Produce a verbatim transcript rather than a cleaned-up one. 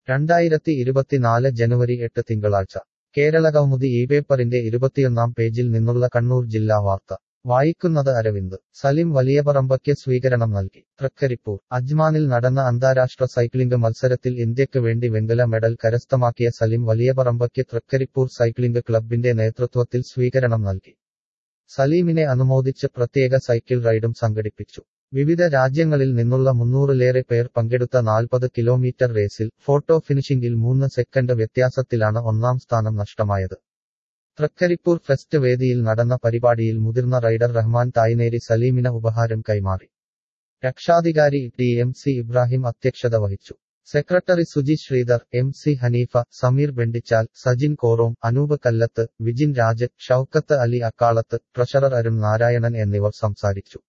രണ്ടായിരത്തി ഇരുപത്തിനാല് ജനുവരി എട്ട് തിങ്കളാഴ്ച കേരളകൗമുദി ഈ പേപ്പറിന്റെ ഇരുപത്തിയൊന്നാം പേജിൽ നിന്നുള്ള കണ്ണൂർ ജില്ലാ വാർത്ത വായിക്കുന്നത് അരവിന്ദ്. സലിം വലിയപറമ്പയ്ക്ക് സ്വീകരണം നൽകി. തൃക്കരിപ്പൂർ. അജ്മാനിൽ നടന്ന അന്താരാഷ്ട്ര സൈക്ലിംഗ് മത്സരത്തിൽ ഇന്ത്യക്ക് വേണ്ടി വെങ്കല മെഡൽ കരസ്ഥമാക്കിയ സലിം വലിയപറമ്പയ്ക്ക് തൃക്കരിപ്പൂർ സൈക്ലിംഗ് ക്ലബിന്റെ നേതൃത്വത്തിൽ സ്വീകരണം നൽകി. സലീമിനെ അനുമോദിച്ച് പ്രത്യേക സൈക്കിൾ റൈഡും സംഘടിപ്പിച്ചു. വിവിധ രാജ്യങ്ങളിൽ നിന്നുള്ള മുന്നൂറിലേറെ പേർ പങ്കെടുത്ത നാൽപ്പത് കിലോമീറ്റർ റേസിൽ ഫോട്ടോ ഫിനിഷിംഗിൽ മൂന്ന് സെക്കൻഡ് വ്യത്യാസത്തിലാണ് ഒന്നാം സ്ഥാനം നഷ്ടമായത്. തൃക്കരിപ്പൂർ ഫെസ്റ്റ് വേദിയിൽ നടന്ന പരിപാടിയിൽ മുതിർന്ന റൈഡർ റഹ്മാൻ തായ്നേരി സലീമിന് ഉപഹാരം കൈമാറി. രക്ഷാധികാരി ടി എം സി ഇബ്രാഹിം അധ്യക്ഷത വഹിച്ചു. Secretary Suji Sridhar, M C Haneefa, Sameer Bendichal, Sajin Korom, Anoop Kallath, Vijin Raj, Shoukath Ali Akkalath, treasurer Arun Narayanan എന്നിവർ സംസാരിച്ചു.